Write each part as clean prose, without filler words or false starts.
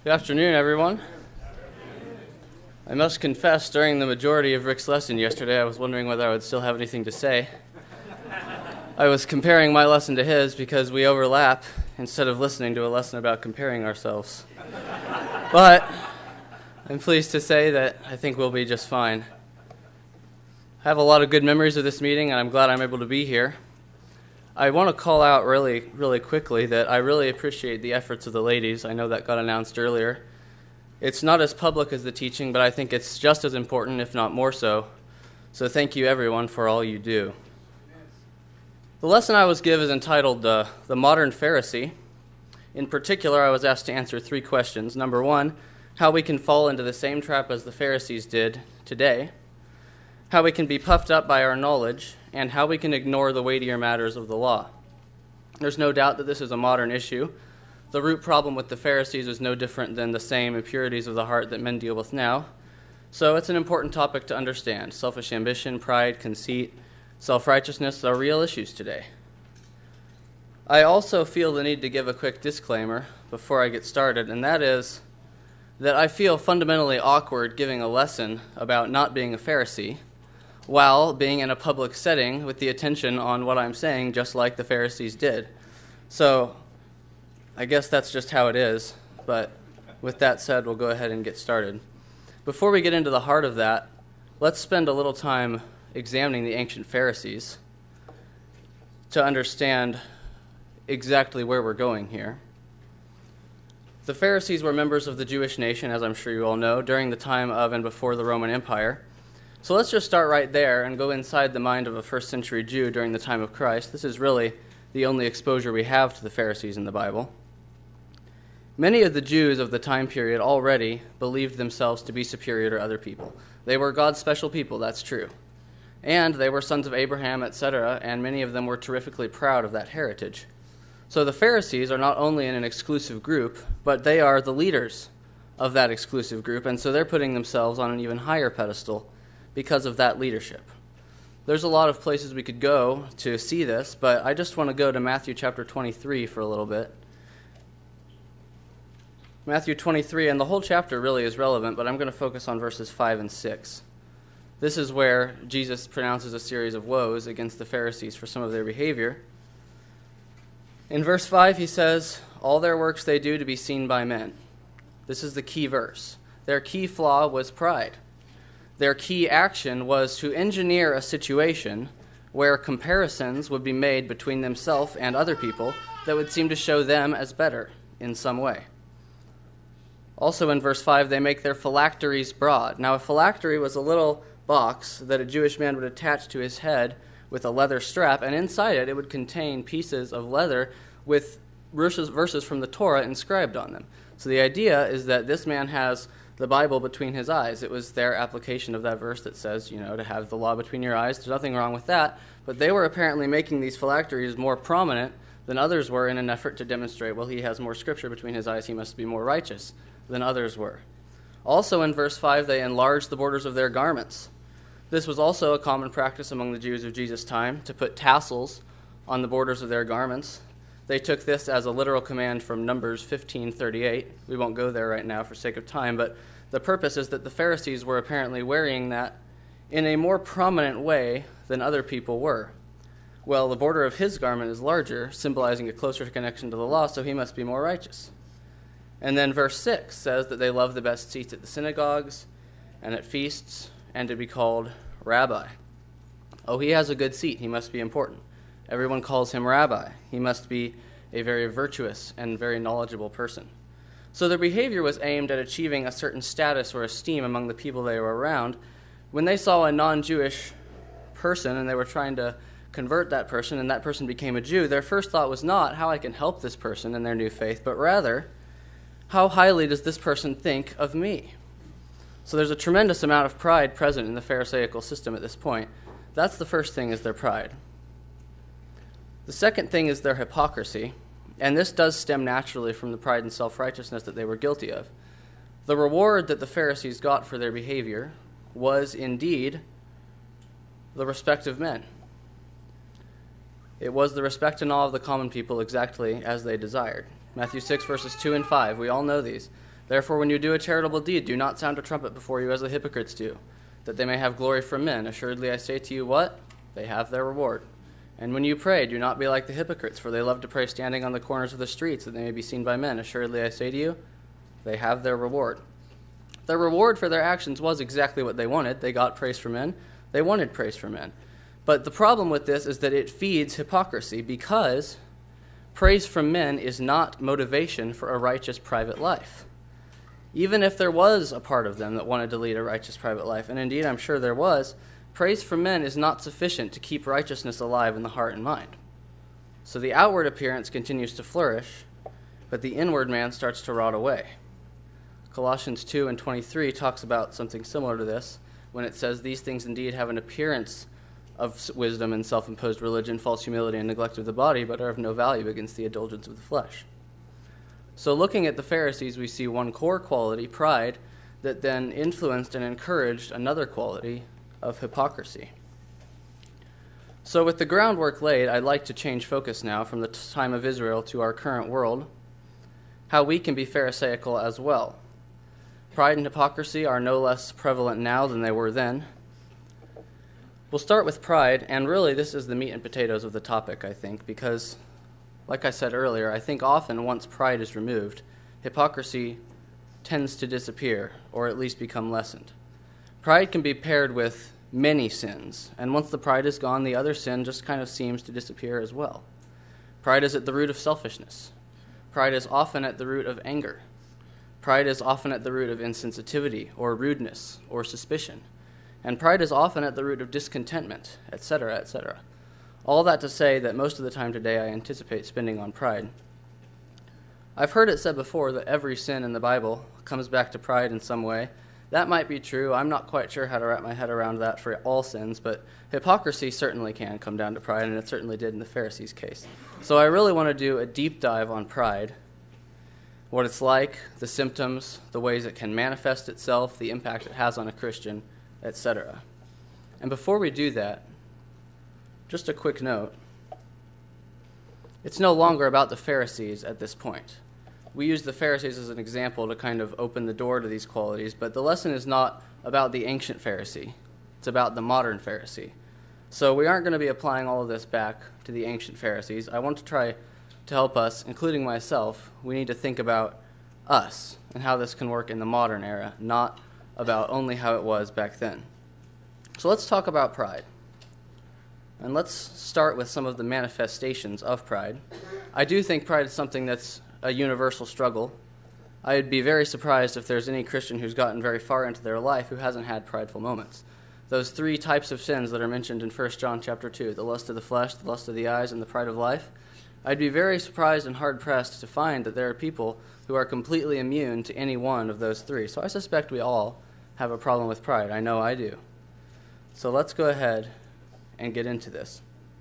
Good afternoon, everyone. I must confess, during the majority of Rick's lesson yesterday, I was wondering whether I would still have anything to say. I was comparing my lesson to his because we overlap instead of listening to a lesson about comparing ourselves. But I'm pleased to say that I think we'll be just fine. I have a lot of good memories of this meeting, and I'm glad I'm able to be here. I want to call out really quickly that I really appreciate the efforts of the ladies. I know that got announced earlier. It's not as public as the teaching, but I think it's just as important, if not more so. So thank you, everyone, for all you do. The lesson I was given is entitled The Modern Pharisee. In particular, I was asked to answer 3 questions. Number 1, how we can fall into the same trap as the Pharisees did today, how we can be puffed up by our knowledge, and how we can ignore the weightier matters of the law. There's no doubt that this is a modern issue. The root problem with the Pharisees is no different than the same impurities of the heart that men deal with now. So it's an important topic to understand. Selfish ambition, pride, conceit, self-righteousness are real issues today. I also feel the need to give a quick disclaimer before I get started, and that is that I feel fundamentally awkward giving a lesson about not being a Pharisee while being in a public setting with the attention on what I'm saying, just like the Pharisees did. So I guess that's just how it is, but with that said, we'll go ahead and get started. Before we get into the heart of that, let's spend a little time examining the ancient Pharisees to understand exactly where we're going here. The Pharisees were members of the Jewish nation, as I'm sure you all know, during the time of and before the Roman Empire. So let's just start right there and go inside the mind of a first century Jew during the time of Christ. This is really the only exposure we have to the Pharisees in the Bible. Many of the Jews of the time period already believed themselves to be superior to other people. They were God's special people, that's true. And they were sons of Abraham, etc., and many of them were terrifically proud of that heritage. So the Pharisees are not only in an exclusive group, but they are the leaders of that exclusive group, and so they're putting themselves on an even higher pedestal because of that leadership. There's a lot of places we could go to see this, but I just want to go to Matthew chapter 23 for a little bit. Matthew 23, and the whole chapter really is relevant, but I'm going to focus on verses 5 and 6. This is where Jesus pronounces a series of woes against the Pharisees for some of their behavior. In verse 5, he says, "All their works they do to be seen by men." This is the key verse. Their key flaw was pride. Their key action was to engineer a situation where comparisons would be made between themselves and other people that would seem to show them as better in some way. Also in verse 5, they make their phylacteries broad. Now, a phylactery was a little box that a Jewish man would attach to his head with a leather strap, and inside it would contain pieces of leather with verses from the Torah inscribed on them. So the idea is that this man has the Bible between his eyes. It was their application of that verse that says, to have the law between your eyes. There's nothing wrong with that, but they were apparently making these phylacteries more prominent than others were in an effort to demonstrate, well, he has more scripture between his eyes, he must be more righteous than others were. Also in verse 5, they enlarged the borders of their garments. This was also a common practice among the Jews of Jesus' time, to put tassels on the borders of their garments. They took this as a literal command from Numbers 15:38. We won't go there right now for sake of time, but the purpose is that the Pharisees were apparently wearing that in a more prominent way than other people were. Well, the border of his garment is larger, symbolizing a closer connection to the law, so he must be more righteous. And then verse 6 says that they love the best seats at the synagogues and at feasts, and to be called rabbi. Oh, he has a good seat. He must be important. Everyone calls him rabbi. He must be a very virtuous and very knowledgeable person. So their behavior was aimed at achieving a certain status or esteem among the people they were around. When they saw a non-Jewish person and they were trying to convert that person and that person became a Jew, their first thought was not how I can help this person in their new faith, but rather, how highly does this person think of me? So there's a tremendous amount of pride present in the Pharisaical system at this point. That's the first thing, is their pride. The second thing is their hypocrisy, and this does stem naturally from the pride and self-righteousness that they were guilty of. The reward that the Pharisees got for their behavior was indeed the respect of men. It was the respect and awe of the common people exactly as they desired. Matthew 6, verses 2 and 5, we all know these. Therefore, when you do a charitable deed, do not sound a trumpet before you as the hypocrites do, that they may have glory from men. Assuredly, I say to you, what? They have their reward. And when you pray, do not be like the hypocrites, for they love to pray standing on the corners of the streets, that they may be seen by men. Assuredly, I say to you, they have their reward. Their reward for their actions was exactly what they wanted. They got praise from men. They wanted praise from men. But the problem with this is that it feeds hypocrisy, because praise from men is not motivation for a righteous private life. Even if there was a part of them that wanted to lead a righteous private life, and indeed I'm sure there was, praise from men is not sufficient to keep righteousness alive in the heart and mind. So the outward appearance continues to flourish, but the inward man starts to rot away. Colossians 2:23 talks about something similar to this, when it says, these things indeed have an appearance of wisdom and self-imposed religion, false humility, and neglect of the body, but are of no value against the indulgence of the flesh. So looking at the Pharisees, we see one core quality, pride, that then influenced and encouraged another quality of hypocrisy. So with the groundwork laid, I'd like to change focus now from the time of Israel to our current world, how we can be Pharisaical as well. Pride and hypocrisy are no less prevalent now than they were then. We'll start with pride, and really this is the meat and potatoes of the topic, I think, because like I said earlier, I think often once pride is removed, hypocrisy tends to disappear, or at least become lessened. Pride can be paired with many sins, and once the pride is gone, the other sin just kind of seems to disappear as well. Pride is at the root of selfishness. Pride is often at the root of anger. Pride is often at the root of insensitivity, or rudeness, or suspicion. And pride is often at the root of discontentment, etc., etc. All that to say that most of the time today I anticipate spending on pride. I've heard it said before that every sin in the Bible comes back to pride in some way. That might be true. I'm not quite sure how to wrap my head around that for all sins, but hypocrisy certainly can come down to pride, and it certainly did in the Pharisees' case. So I really want to do a deep dive on pride, what it's like, the symptoms, the ways it can manifest itself, the impact it has on a Christian, etc. And before we do that, just a quick note. It's no longer about the Pharisees at this point. We use the Pharisees as an example to kind of open the door to these qualities, but the lesson is not about the ancient Pharisee. It's about the modern Pharisee. So we aren't going to be applying all of this back to the ancient Pharisees. I want to try to help us, including myself. We need to think about us and how this can work in the modern era, not about only how it was back then. So let's talk about pride. And let's start with some of the manifestations of pride. I do think pride is something that's a universal struggle. I'd be very surprised if there's any Christian who's gotten very far into their life who hasn't had prideful moments. Those three types of sins that are mentioned in 1 John chapter 2, the lust of the flesh, the lust of the eyes, and the pride of life, I'd be very surprised and hard-pressed to find that there are people who are completely immune to any one of those three. So I suspect we all have a problem with pride. I know I do. So let's go ahead and get into this.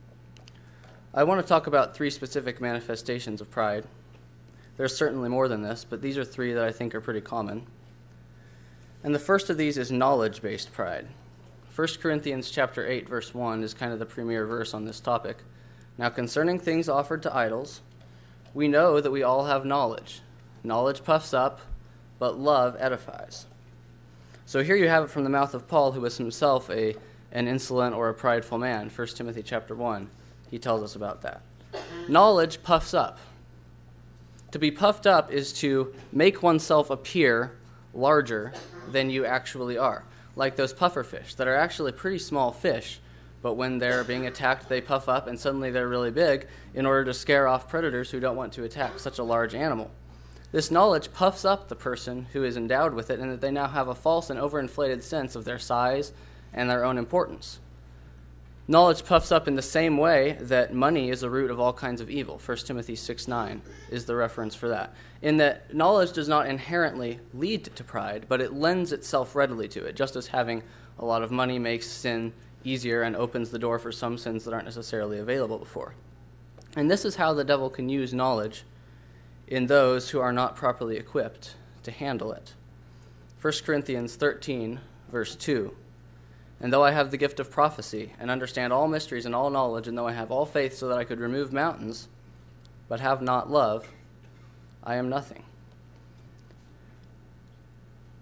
I want to talk about three specific manifestations of pride. There's certainly more than this, but these are three that I think are pretty common. And the first of these is knowledge-based pride. 1 Corinthians chapter 8, verse 1 is kind of the premier verse on this topic. Now, concerning things offered to idols, we know that we all have knowledge. Knowledge puffs up, but love edifies. So here you have it from the mouth of Paul, who was himself an insolent or a prideful man. 1 Timothy chapter 1, he tells us about that. Knowledge puffs up. To be puffed up is to make oneself appear larger than you actually are. Like those puffer fish that are actually pretty small fish, but when they're being attacked, they puff up and suddenly they're really big in order to scare off predators who don't want to attack such a large animal. This knowledge puffs up the person who is endowed with it, and that they now have a false and overinflated sense of their size and their own importance. Knowledge puffs up in the same way that money is a root of all kinds of evil. 1 Timothy 6:9 is the reference for that. In that knowledge does not inherently lead to pride, but it lends itself readily to it, just as having a lot of money makes sin easier and opens the door for some sins that aren't necessarily available before. And this is how the devil can use knowledge in those who are not properly equipped to handle it. 1 Corinthians 13, verse 2. And though I have the gift of prophecy, and understand all mysteries and all knowledge, and though I have all faith so that I could remove mountains, but have not love, I am nothing.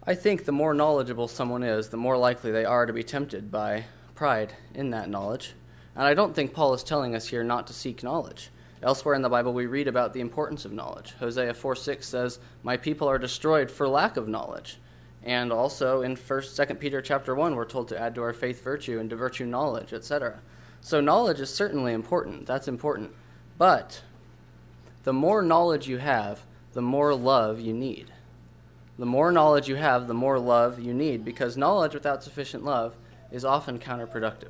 I think the more knowledgeable someone is, the more likely they are to be tempted by pride in that knowledge. And I don't think Paul is telling us here not to seek knowledge. Elsewhere in the Bible, we read about the importance of knowledge. Hosea 4:6 says, "My people are destroyed for lack of knowledge." And also in 2 Peter chapter 1, we're told to add to our faith virtue, and to virtue knowledge, etc. So knowledge is certainly important. That's important. But the more knowledge you have, the more love you need. The more knowledge you have, the more love you need, because knowledge without sufficient love is often counterproductive.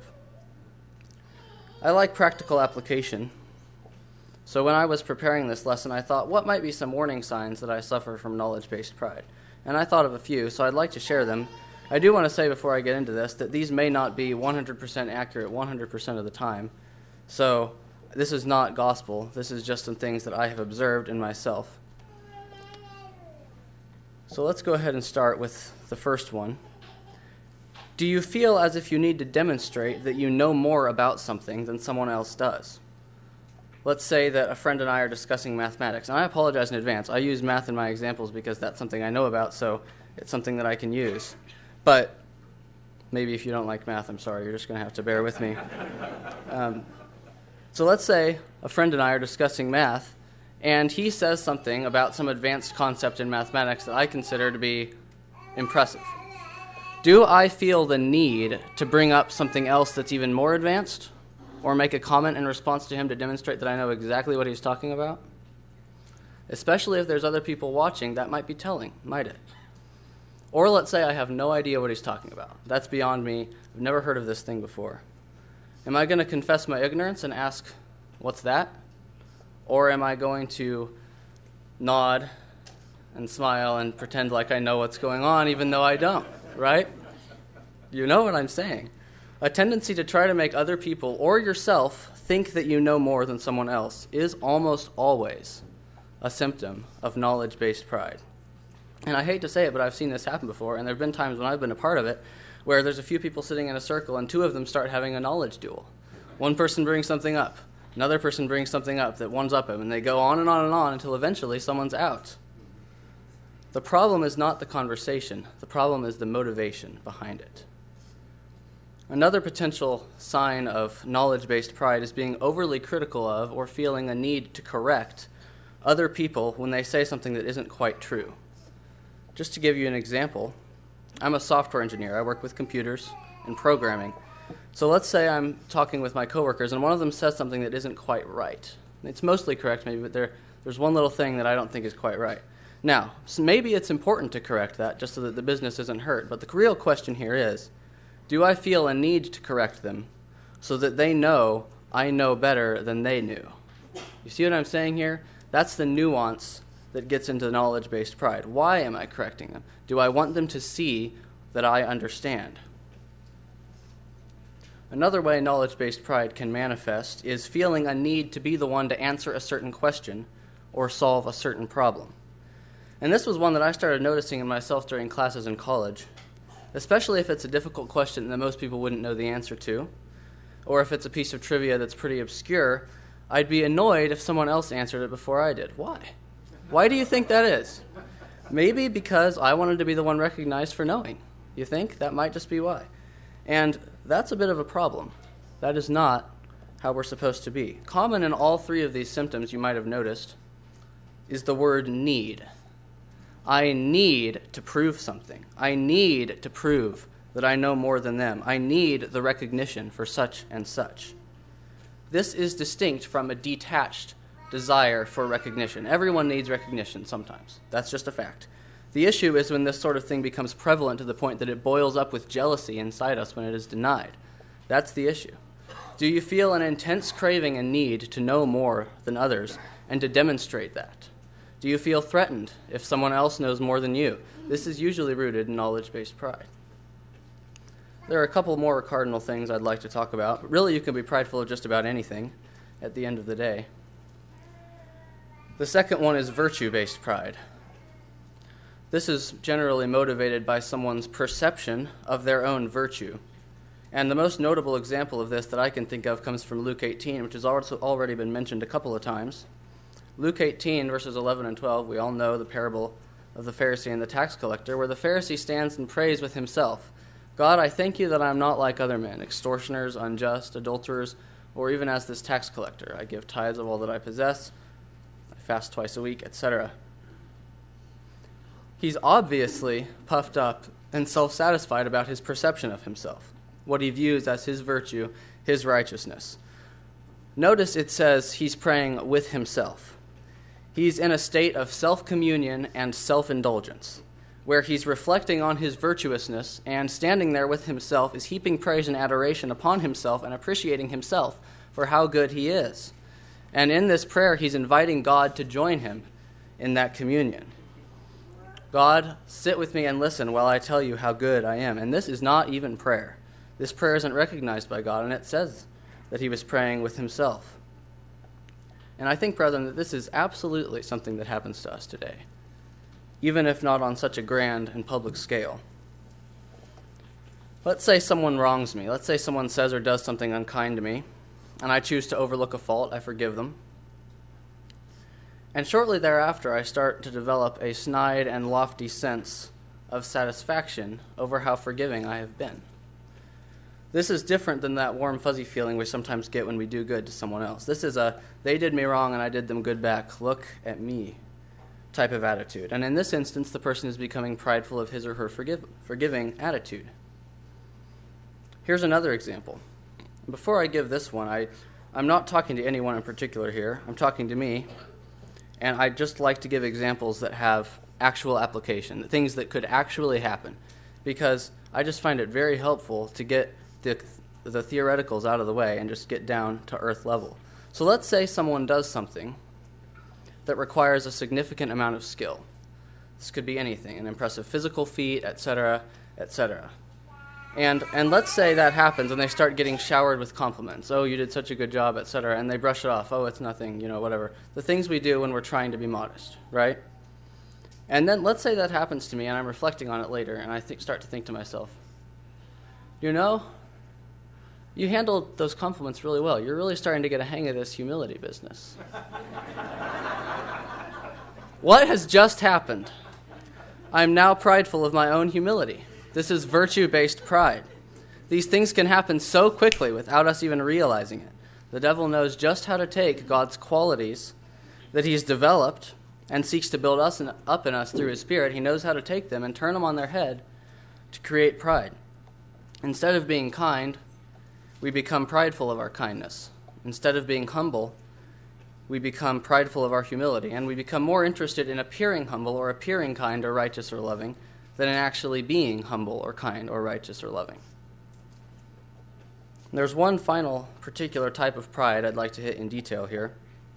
I like practical application. So when I was preparing this lesson, I thought, what might be some warning signs that I suffer from knowledge-based pride? And I thought of a few, so I'd like to share them. I do want to say before I get into this that these may not be 100% accurate 100% of the time. So this is not gospel. This is just some things that I have observed in myself. So let's go ahead and start with the first one. Do you feel as if you need to demonstrate that you know more about something than someone else does? Let's say that a friend and I are discussing mathematics, and I apologize in advance. I use math in my examples because that's something I know about, so it's something that I can use. But maybe if you don't like math, I'm sorry, you're just going to have to bear with me. So let's say a friend and I are discussing math, and he says something about some advanced concept in mathematics that I consider to be impressive. Do I feel the need to bring up something else that's even more advanced? Or make a comment in response to him to demonstrate that I know exactly what he's talking about? Especially if there's other people watching, that might be telling, might it? Or let's say I have no idea what he's talking about. That's beyond me. I've never heard of this thing before. Am I going to confess my ignorance and ask, what's that? Or am I going to nod and smile and pretend like I know what's going on even though I don't, right? You know what I'm saying. A tendency to try to make other people or yourself think that you know more than someone else is almost always a symptom of knowledge-based pride. And I hate to say it, but I've seen this happen before, and there have been times when I've been a part of it where there's a few people sitting in a circle and two of them start having a knowledge duel. One person brings something up, another person brings something up that one's up him, and they go on and on and on until eventually someone's out. The problem is not the conversation. The problem is the motivation behind it. Another potential sign of knowledge-based pride is being overly critical of or feeling a need to correct other people when they say something that isn't quite true. Just to give you an example, I'm a software engineer. I work with computers and programming. So let's say I'm talking with my coworkers and one of them says something that isn't quite right. It's mostly correct maybe, but there's one little thing that I don't think is quite right. Now, so maybe it's important to correct that just so that the business isn't hurt, but the real question here is, do I feel a need to correct them so that they know I know better than they knew? You see what I'm saying here? That's the nuance that gets into knowledge-based pride. Why am I correcting them? Do I want them to see that I understand? Another way knowledge-based pride can manifest is feeling a need to be the one to answer a certain question or solve a certain problem. And this was one that I started noticing in myself during classes in college. Especially if it's a difficult question that most people wouldn't know the answer to, or if it's a piece of trivia that's pretty obscure, I'd be annoyed if someone else answered it before I did. Why? Why do you think that is? Maybe because I wanted to be the one recognized for knowing. You think? That might just be why. And that's a bit of a problem. That is not how we're supposed to be. Common in all three of these symptoms, you might have noticed, is the word need. I need to prove something. I need to prove that I know more than them. I need the recognition for such and such. This is distinct from a detached desire for recognition. Everyone needs recognition sometimes. That's just a fact. The issue is when this sort of thing becomes prevalent to the point that it boils up with jealousy inside us when it is denied. That's the issue. Do you feel an intense craving and need to know more than others and to demonstrate that? Do you feel threatened if someone else knows more than you? This is usually rooted in knowledge-based pride. There are a couple more cardinal things I'd like to talk about. Really, you can be prideful of just about anything at the end of the day. The second one is virtue-based pride. This is generally motivated by someone's perception of their own virtue. And the most notable example of this that I can think of comes from Luke 18, which has also already been mentioned a couple of times. Luke 18, verses 11 and 12, we all know the parable of the Pharisee and the tax collector, where the Pharisee stands and prays with himself, God, I thank you that I am not like other men, extortioners, unjust, adulterers, or even as this tax collector. I give tithes of all that I possess, I fast twice a week, etc. He's obviously puffed up and self-satisfied about his perception of himself, what he views as his virtue, his righteousness. Notice it says he's praying with himself. He's in a state of self-communion and self-indulgence, where he's reflecting on his virtuousness and standing there with himself is heaping praise and adoration upon himself and appreciating himself for how good he is. And in this prayer, he's inviting God to join him in that communion. God, sit with me and listen while I tell you how good I am. And this is not even prayer. This prayer isn't recognized by God, and it says that he was praying with himself. And I think, brethren, that this is absolutely something that happens to us today, even if not on such a grand and public scale. Let's say someone wrongs me. Let's say someone says or does something unkind to me, and I choose to overlook a fault. I forgive them. And shortly thereafter, I start to develop a snide and lofty sense of satisfaction over how forgiving I have been. This is different than that warm, fuzzy feeling we sometimes get when we do good to someone else. This is a, they did me wrong and I did them good back, look at me type of attitude. And in this instance, the person is becoming prideful of his or her forgiving attitude. Here's another example. Before I give this one, I'm not talking to anyone in particular here. I'm talking to me. And I'd just like to give examples that have actual application, things that could actually happen, because I just find it very helpful to get the theoreticals out of the way and just get down to earth level. So let's say someone does something that requires a significant amount of skill. This could be anything, an impressive physical feat, etc., etc. And let's say that happens and they start getting showered with compliments. Oh, you did such a good job, etc. And they brush it off. Oh, it's nothing, whatever. The things we do when we're trying to be modest, right? And then let's say that happens to me and I'm reflecting on it later and I start to think to myself, you handled those compliments really well. You're really starting to get a hang of this humility business. What has just happened? I'm now prideful of my own humility. This is virtue-based pride. These things can happen so quickly without us even realizing it. The devil knows just how to take God's qualities that he's developed and seeks to build up in us through his Spirit. He knows how to take them and turn them on their head to create pride. Instead of being kind, we become prideful of our kindness. Instead of being humble, we become prideful of our humility, and we become more interested in appearing humble or appearing kind or righteous or loving than in actually being humble or kind or righteous or loving. There's one final particular type of pride I'd like to hit in detail here,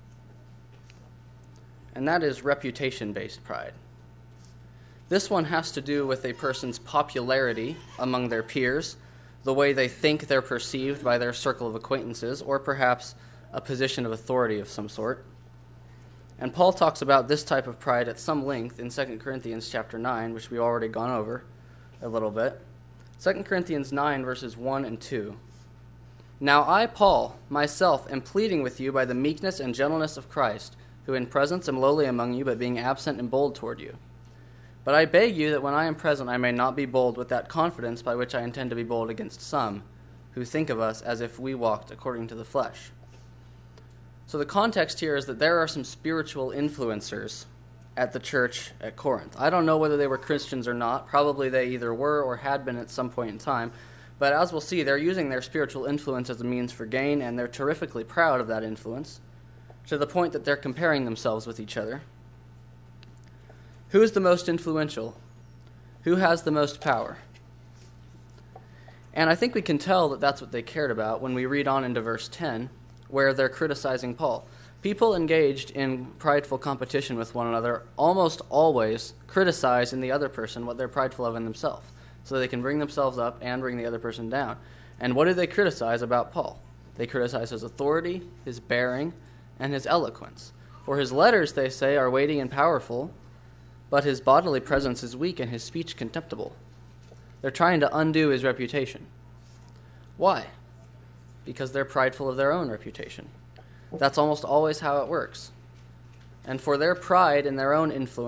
and that is reputation-based pride. This one has to do with a person's popularity among their peers, the way they think they're perceived by their circle of acquaintances, or perhaps a position of authority of some sort. And Paul talks about this type of pride at some length in 2 Corinthians chapter 9, which we've already gone over a little bit. 2 Corinthians 9, verses 1 and 2. Now I, Paul, myself, am pleading with you by the meekness and gentleness of Christ, who in presence am lowly among you, but being absent am bold toward you. But I beg you that when I am present I may not be bold with that confidence by which I intend to be bold against some, who think of us as if we walked according to the flesh. So the context here is that there are some spiritual influencers at the church at Corinth. I don't know whether they were Christians or not. Probably they either were or had been at some point in time. But as we'll see, they're using their spiritual influence as a means for gain, and they're terrifically proud of that influence, to the point that they're comparing themselves with each other. Who is the most influential? Who has the most power? And I think we can tell that that's what they cared about when we read on into verse 10, where they're criticizing Paul. People engaged in prideful competition with one another almost always criticize in the other person what they're prideful of in themselves, so they can bring themselves up and bring the other person down. And what do they criticize about Paul? They criticize his authority, his bearing, and his eloquence. For his letters, they say, are weighty and powerful, but his bodily presence is weak and his speech contemptible. They're trying to undo his reputation. Why? Because they're prideful of their own reputation. That's almost always how it works. And for their pride in their own influence,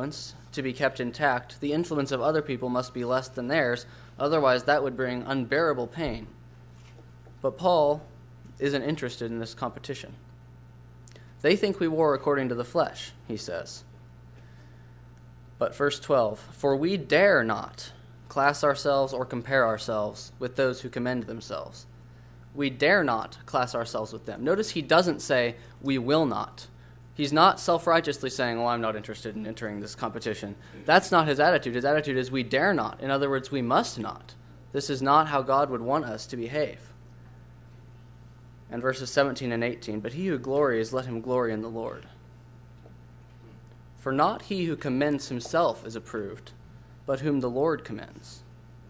to be kept intact, the influence of other people must be less than theirs, otherwise that would bring unbearable pain. But Paul isn't interested in this competition. They think we war according to the flesh, he says. But verse 12, for we dare not class ourselves or compare ourselves with those who commend themselves. We dare not class ourselves with them. Notice he doesn't say, we will not. He's not self-righteously saying, well, I'm not interested in entering this competition. That's not his attitude. His attitude is, we dare not. In other words, we must not. This is not how God would want us to behave. And verses 17 and 18, but he who glories, let him glory in the Lord. For not he who commends himself is approved, but whom the Lord commends.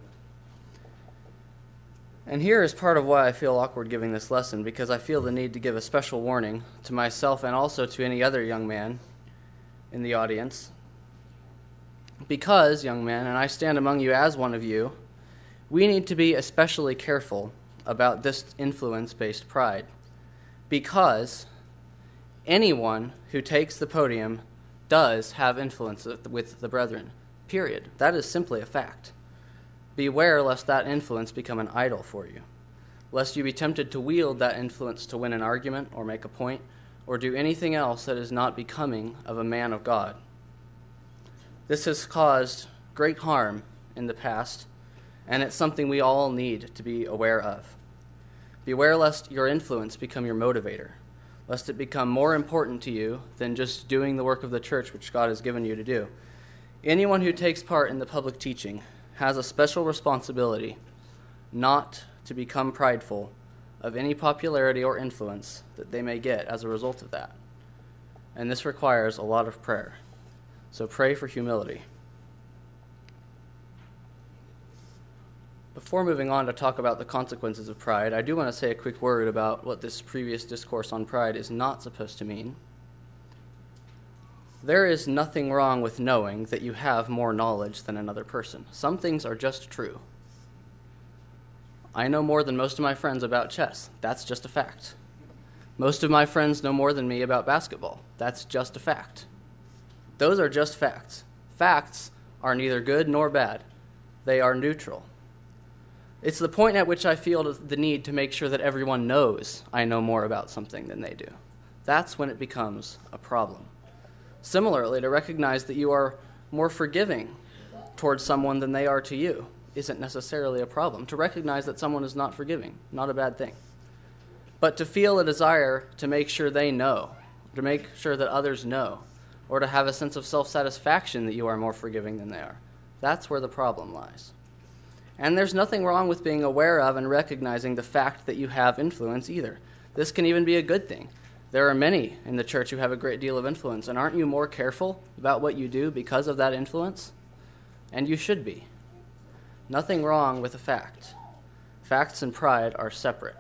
And here is part of why I feel awkward giving this lesson, because I feel the need to give a special warning to myself and also to any other young man in the audience. Because, young man, and I stand among you as one of you, we need to be especially careful about this influence-based pride. Because anyone who takes the podium does have influence with the brethren. Period. That is simply a fact. Beware lest that influence become an idol for you, lest you be tempted to wield that influence to win an argument or make a point or do anything else that is not becoming of a man of God. This has caused great harm in the past, and it's something we all need to be aware of. Beware lest your influence become your motivator, lest it become more important to you than just doing the work of the church which God has given you to do. Anyone who takes part in the public teaching has a special responsibility not to become prideful of any popularity or influence that they may get as a result of that. And this requires a lot of prayer. So pray for humility. Before moving on to talk about the consequences of pride, I do want to say a quick word about what this previous discourse on pride is not supposed to mean. There is nothing wrong with knowing that you have more knowledge than another person. Some things are just true. I know more than most of my friends about chess. That's just a fact. Most of my friends know more than me about basketball. That's just a fact. Those are just facts. Facts are neither good nor bad. They are neutral. It's the point at which I feel the need to make sure that everyone knows I know more about something than they do. That's when it becomes a problem. Similarly, to recognize that you are more forgiving towards someone than they are to you isn't necessarily a problem. To recognize that someone is not forgiving, not a bad thing. But to feel a desire to make sure they know, to make sure that others know, or to have a sense of self-satisfaction that you are more forgiving than they are, that's where the problem lies. And there's nothing wrong with being aware of and recognizing the fact that you have influence either. This can even be a good thing. There are many in the church who have a great deal of influence, and aren't you more careful about what you do because of that influence? And you should be. Nothing wrong with a fact. Facts and pride are separate.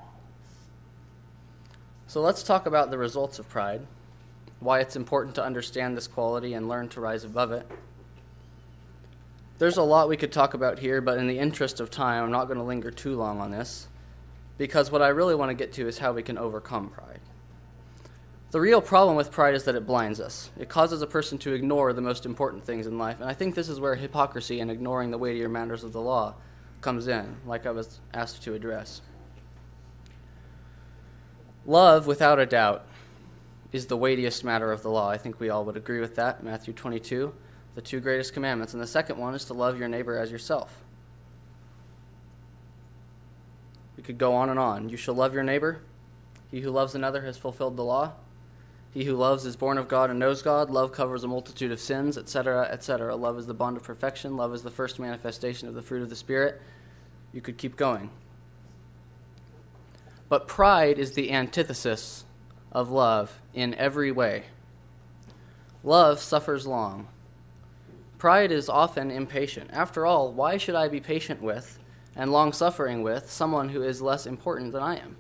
So let's talk about the results of pride, why it's important to understand this quality and learn to rise above it. There's a lot we could talk about here, but in the interest of time, I'm not going to linger too long on this, because what I really want to get to is how we can overcome pride. The real problem with pride is that it blinds us. It causes a person to ignore the most important things in life, and I think this is where hypocrisy and ignoring the weightier matters of the law comes in, like I was asked to address. Love, without a doubt, is the weightiest matter of the law. I think we all would agree with that. Matthew 22, the two greatest commandments. And the second one is to love your neighbor as yourself. We could go on and on. You shall love your neighbor. He who loves another has fulfilled the law. He who loves is born of God and knows God. Love covers a multitude of sins, etc., etc. Love is the bond of perfection. Love is the first manifestation of the fruit of the Spirit. You could keep going. But pride is the antithesis of love in every way. Love suffers long. Pride is often impatient. After all, why should I be patient with and long-suffering with someone who is less important than I am?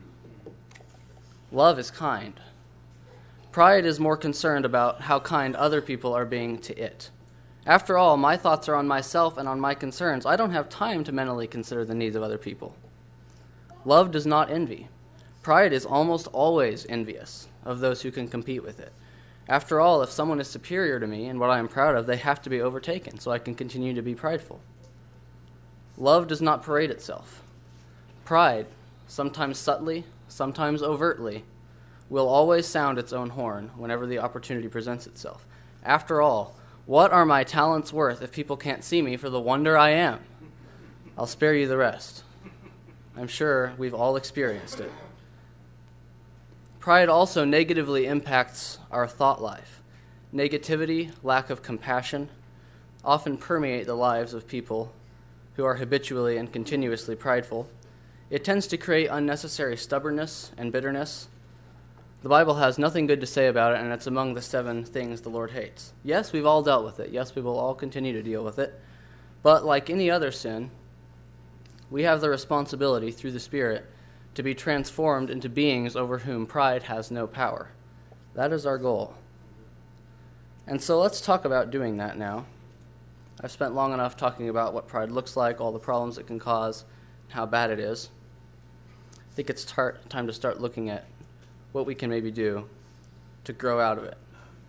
Love is kind. Pride is more concerned about how kind other people are being to it. After all, my thoughts are on myself and on my concerns. I don't have time to mentally consider the needs of other people. Love does not envy. Pride is almost always envious of those who can compete with it. After all, if someone is superior to me in what I am proud of, they have to be overtaken so I can continue to be prideful. Love does not parade itself. Pride, sometimes subtly, sometimes overtly, will always sound its own horn whenever the opportunity presents itself. After all, what are my talents worth if people can't see me for the wonder I am? I'll spare you the rest. I'm sure we've all experienced it. Pride also negatively impacts our thought life. Negativity, lack of compassion, often permeate the lives of people who are habitually and continuously prideful. It tends to create unnecessary stubbornness and bitterness. The Bible has nothing good to say about it, and it's among the 7 things the Lord hates. Yes, we've all dealt with it. Yes, we will all continue to deal with it. But like any other sin, we have the responsibility through the Spirit to be transformed into beings over whom pride has no power. That is our goal. And so let's talk about doing that now. I've spent long enough talking about what pride looks like, all the problems it can cause, and how bad it is. I think it's time to start looking at what we can maybe do to grow out of it.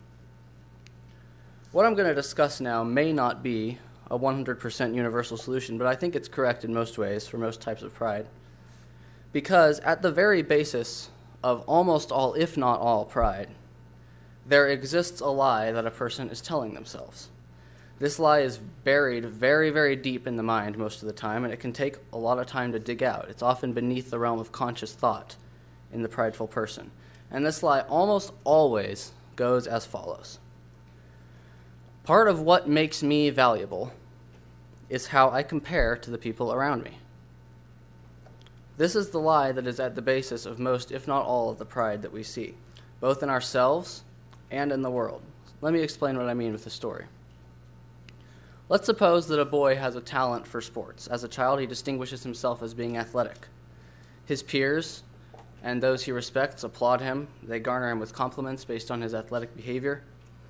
What I'm going to discuss now may not be a 100% universal solution, but I think it's correct in most ways for most types of pride. Because at the very basis of almost all, if not all, pride, there exists a lie that a person is telling themselves. This lie is buried very, very deep in the mind most of the time, and it can take a lot of time to dig out. It's often beneath the realm of conscious thought in the prideful person. And this lie almost always goes as follows. Part of what makes me valuable is how I compare to the people around me. This is the lie that is at the basis of most, if not all, of the pride that we see, both in ourselves and in the world. Let me explain what I mean with the story. Let's suppose that a boy has a talent for sports. As a child, he distinguishes himself as being athletic. His peers and those he respects applaud him. They garner him with compliments based on his athletic behavior.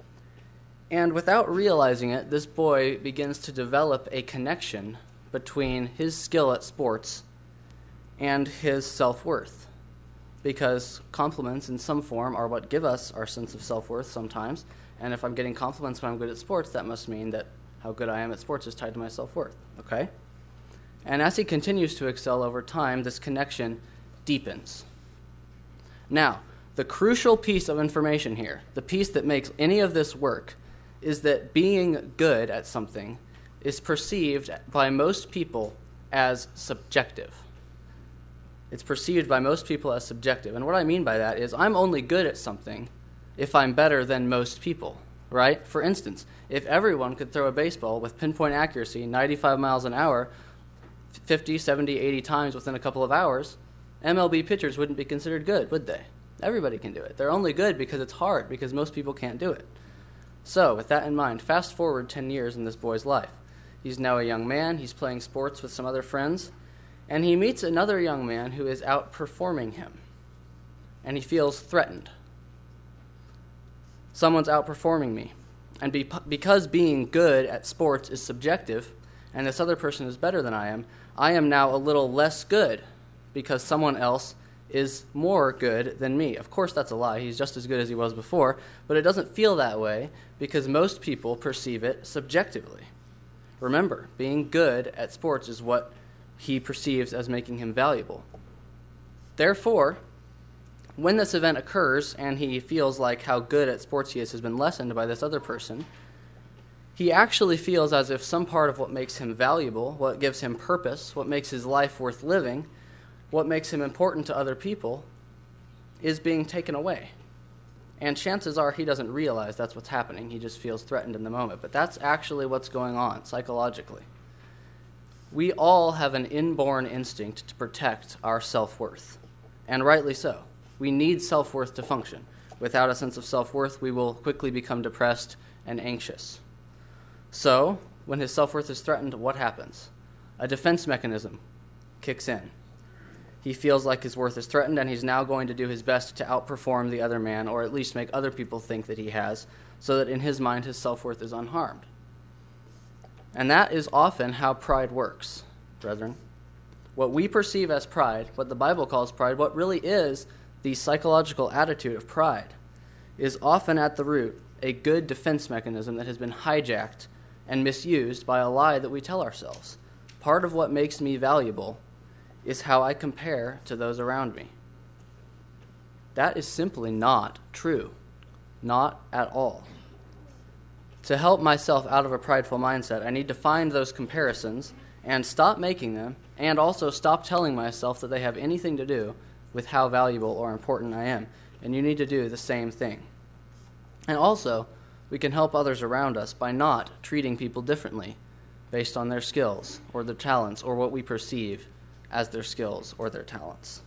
And without realizing it, this boy begins to develop a connection between his skill at sports and his self-worth. Because compliments in some form are what give us our sense of self-worth sometimes. And if I'm getting compliments when I'm good at sports, that must mean that how good I am at sports is tied to my self-worth, okay? And as he continues to excel over time, this connection deepens. Now, the crucial piece of information here, the piece that makes any of this work, is that being good at something is perceived by most people as subjective. It's perceived by most people as subjective. And what I mean by that is I'm only good at something if I'm better than most people, right? For instance, if everyone could throw a baseball with pinpoint accuracy, 95 miles an hour, 50, 70, 80 times within a couple of hours, MLB pitchers wouldn't be considered good, would they? Everybody can do it. They're only good because it's hard, because most people can't do it. So, with that in mind, fast forward 10 years in this boy's life. He's now a young man, he's playing sports with some other friends, and he meets another young man who is outperforming him, and he feels threatened. Someone's outperforming me. And because being good at sports is subjective, and this other person is better than I am now a little less good because someone else is more good than me. Of course, that's a lie. He's just as good as he was before, but it doesn't feel that way because most people perceive it subjectively. Remember, being good at sports is what he perceives as making him valuable. Therefore, when this event occurs and he feels like how good at sports he is has been lessened by this other person, he actually feels as if some part of what makes him valuable, what gives him purpose, what makes his life worth living, what makes him important to other people, is being taken away. And chances are he doesn't realize that's what's happening. He just feels threatened in the moment. But that's actually what's going on psychologically. We all have an inborn instinct to protect our self-worth, and rightly so. We need self-worth to function. Without a sense of self-worth, we will quickly become depressed and anxious. So, when his self-worth is threatened, what happens? A defense mechanism kicks in. He feels like his worth is threatened, and he's now going to do his best to outperform the other man, or at least make other people think that he has, so that in his mind his self-worth is unharmed. And that is often how pride works, brethren. What we perceive as pride, what the Bible calls pride, what really is the psychological attitude of pride, is often at the root a good defense mechanism that has been hijacked and misused by a lie that we tell ourselves. Part of what makes me valuable is how I compare to those around me. That is simply not true. Not at all. To help myself out of a prideful mindset, I need to find those comparisons and stop making them, and also stop telling myself that they have anything to do with how valuable or important I am. And you need to do the same thing. And also, we can help others around us by not treating people differently based on their skills or their talents or what we perceive as their skills or their talents.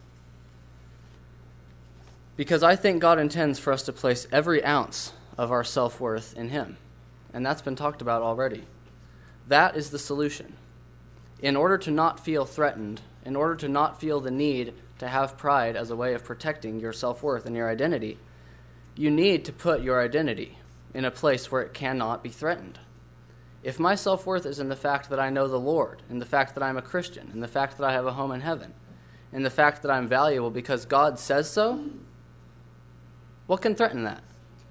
Because I think God intends for us to place every ounce of our self-worth in Him. And that's been talked about already. That is the solution. In order to not feel threatened, in order to not feel the need to have pride as a way of protecting your self-worth and your identity, you need to put your identity in a place where it cannot be threatened. If my self-worth is in the fact that I know the Lord, in the fact that I'm a Christian, in the fact that I have a home in heaven, in the fact that I'm valuable because God says so, what can threaten that?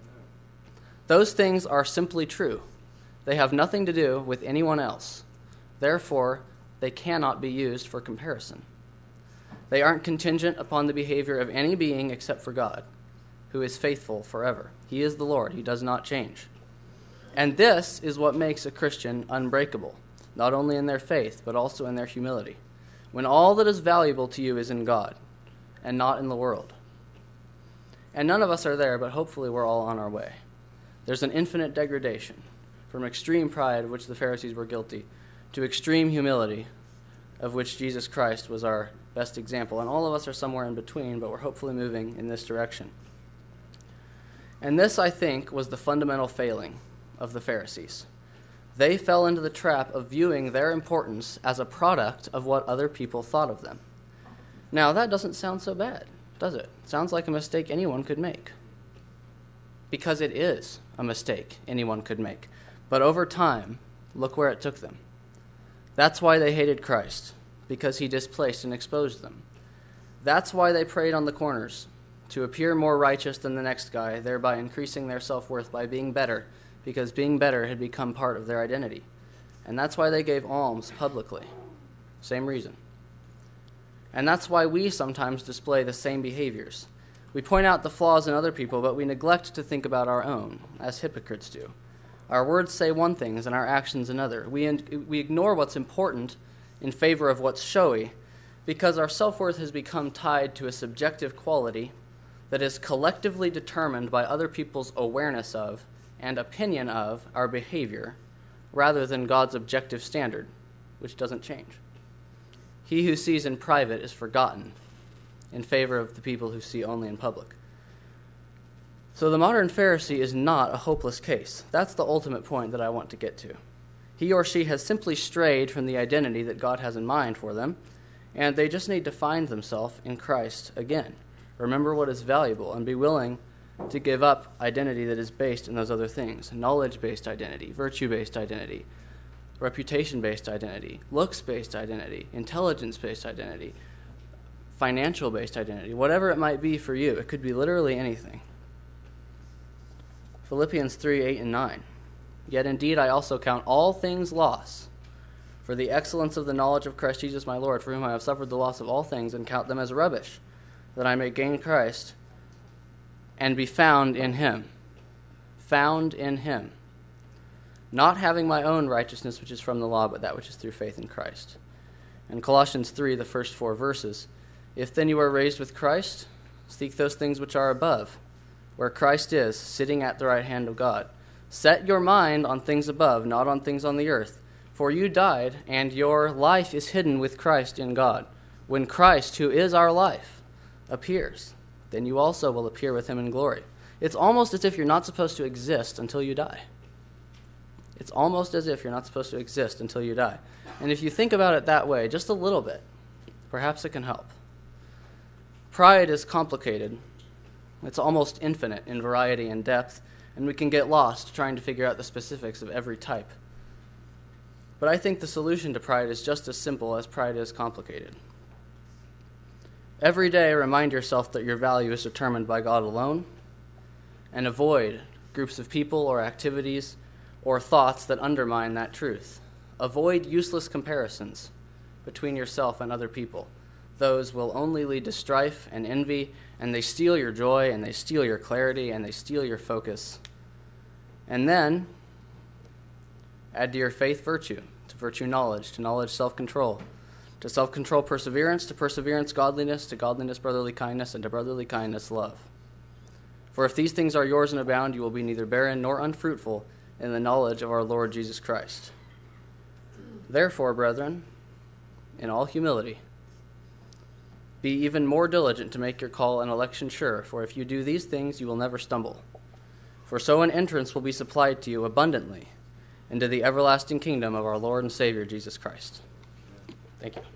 Those things are simply true. They have nothing to do with anyone else. Therefore, they cannot be used for comparison. They aren't contingent upon the behavior of any being except for God, who is faithful forever. He is the Lord. He does not change. And this is what makes a Christian unbreakable, not only in their faith, but also in their humility, when all that is valuable to you is in God and not in the world. And none of us are there, but hopefully we're all on our way. There's an infinite degradation from extreme pride, of which the Pharisees were guilty, to extreme humility, of which Jesus Christ was our best example. And all of us are somewhere in between, but we're hopefully moving in this direction. And this, I think, was the fundamental failing of the Pharisees. They fell into the trap of viewing their importance as a product of what other people thought of them. Now, that doesn't sound so bad, does it? It sounds like a mistake anyone could make. Because it is a mistake anyone could make. But over time, look where it took them. That's why they hated Christ, because he displaced and exposed them. That's why they prayed on the corners, to appear more righteous than the next guy, thereby increasing their self-worth by being better, because being better had become part of their identity. And that's why they gave alms publicly. Same reason. And that's why we sometimes display the same behaviors. We point out the flaws in other people, but we neglect to think about our own, as hypocrites do. Our words say one thing and our actions another. We ignore what's important in favor of what's showy, because our self-worth has become tied to a subjective quality that is collectively determined by other people's awareness of and opinion of our behavior, rather than God's objective standard, which doesn't change. He who sees in private is forgotten in favor of the people who see only in public. So the modern Pharisee is not a hopeless case. That's the ultimate point that I want to get to. He or she has simply strayed from the identity that God has in mind for them, and they just need to find themselves in Christ again. Remember what is valuable and be willing to give up identity that is based in those other things: knowledge-based identity, virtue-based identity, reputation-based identity, looks-based identity, intelligence-based identity, financial-based identity, whatever it might be for you. It could be literally anything. Philippians 3:8-9. Yet indeed I also count all things loss for the excellence of the knowledge of Christ Jesus my Lord, for whom I have suffered the loss of all things, and count them as rubbish, that I may gain Christ and be found in him. Found in him. Not having my own righteousness which is from the law, but that which is through faith in Christ. And Colossians 3, the first 4 verses. If then you are raised with Christ, seek those things which are above, where Christ is, sitting at the right hand of God. Set your mind on things above, not on things on the earth. For you died, and your life is hidden with Christ in God. When Christ, who is our life, appears, then you also will appear with him in glory. It's almost as if you're not supposed to exist until you die. It's almost as if you're not supposed to exist until you die. And if you think about it that way, just a little bit, perhaps it can help. Pride is complicated. It's almost infinite in variety and depth, and we can get lost trying to figure out the specifics of every type. But I think the solution to pride is just as simple as pride is complicated. Every day, remind yourself that your value is determined by God alone, and avoid groups of people or activities or thoughts that undermine that truth. Avoid useless comparisons between yourself and other people. Those will only lead to strife and envy, and they steal your joy, and they steal your clarity, and they steal your focus. And then, add to your faith virtue, to virtue knowledge, to knowledge self-control, to self-control perseverance, to perseverance godliness, to godliness brotherly kindness, and to brotherly kindness love. For if these things are yours and abound, you will be neither barren nor unfruitful in the knowledge of our Lord Jesus Christ. Therefore, brethren, in all humility, be even more diligent to make your call and election sure, for if you do these things, you will never stumble. For so an entrance will be supplied to you abundantly into the everlasting kingdom of our Lord and Savior, Jesus Christ. Thank you.